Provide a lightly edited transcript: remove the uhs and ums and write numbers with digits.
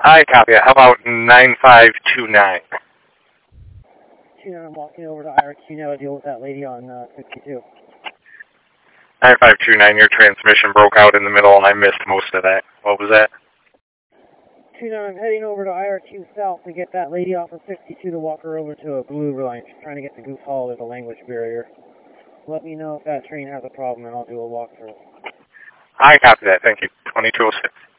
I copy it. How about 9529? I'm walking over to IRQ now to deal with that lady on 52. 9529, your transmission broke out in the middle and I missed most of that. What was that? 29, I'm heading over to IRQ South to get that lady off of 62 to walk her over to a blue line. She's trying to get to Goose Hall. There's a language barrier. Let me know if that train has a problem and I'll do a walkthrough. I copy that. Thank you. 2206.